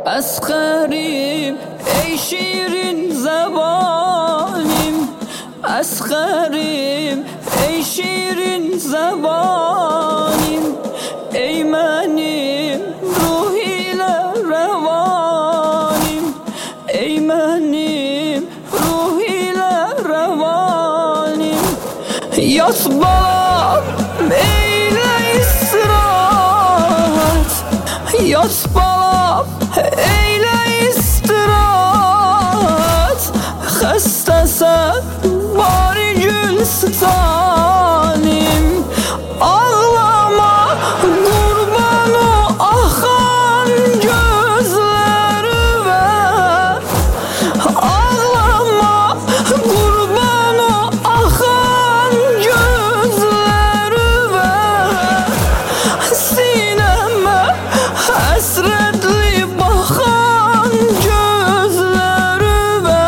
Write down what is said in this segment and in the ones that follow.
Asgarim ey şirin zabanim, asgarim ey şirin zabanim, ey benim ruh ile revanim, ey benim ruh ile revanim. Yat balam eyle istirahat, yat balam eyle istirahat. Hastasa bari gülstanim, ağlama kurban o akan gözlerime, ağlama kurban o akan gözlerime. Sineme hasretli bakan gözlerime,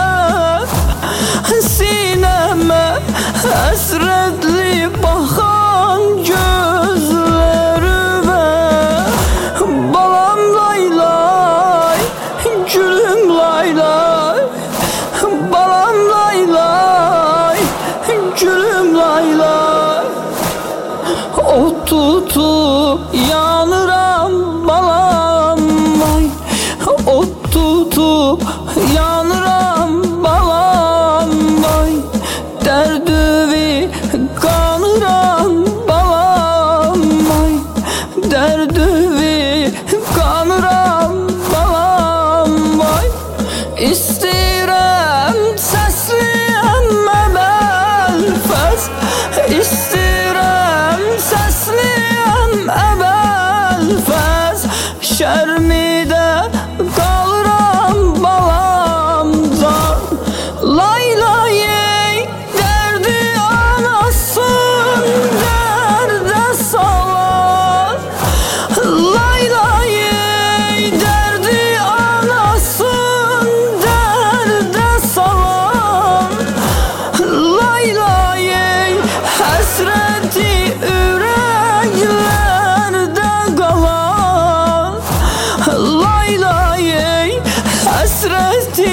sineme hasretli bakan gözlerime. Balam lay lay, gülüm lay lay, balam lay lay, gülüm lay lay. Ot tutup yanıram balam vay, ot tutup yanıram balam vay. Derdüvi kanıram balam vay, derdüvi kanıram balam vay. İstirem səsliyəm əbəlfəz, istirem səsliyəm əbəlfəz. Şərmidə qalıram balamdan, lay lay ey derdi anasın dərdə salan, lay lay ey derdi anasın dərdə salan, lay lay ey həsrəti ürəklərdə qalan, lay lay ey həsrəti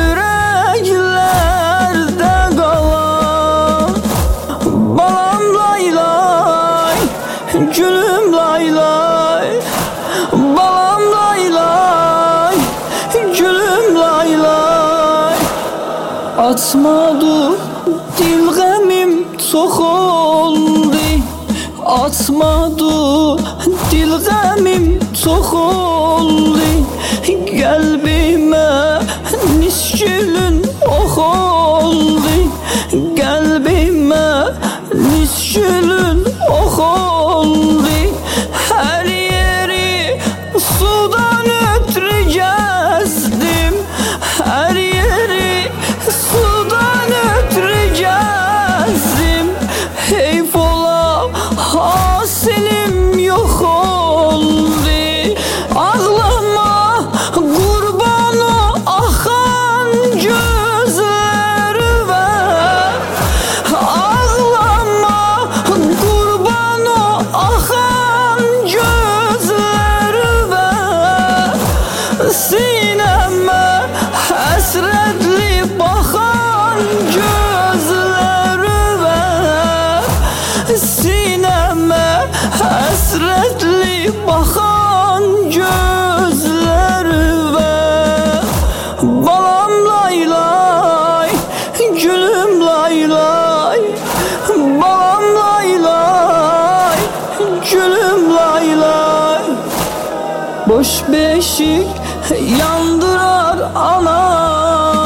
ürəklərdə qalan. Balam lay lay, gülüm lay lay, balam lay lay, gülüm lay lay. Açmadı dil qəmim çox oldu, açmadı dil qəmim çox oldu. Qəlbimə niskilin ox oldu, qəlbimə niskilin ox oldu. Hər yeri sudan ötürü gəzdim, hər yeri sudan ötürü gəzdim. Heyf ola hasilim yox oldu, ağlama kurban o akan gözlerime, ağlama kurban o akan gözlerime. Sineme hasretli bakan gözlerime, sineme hasretli bakan gözlerime. Balam lay lay, gülüm lay lay, balam lay lay, gülüm lay lay. Boş beşik yandırar anam,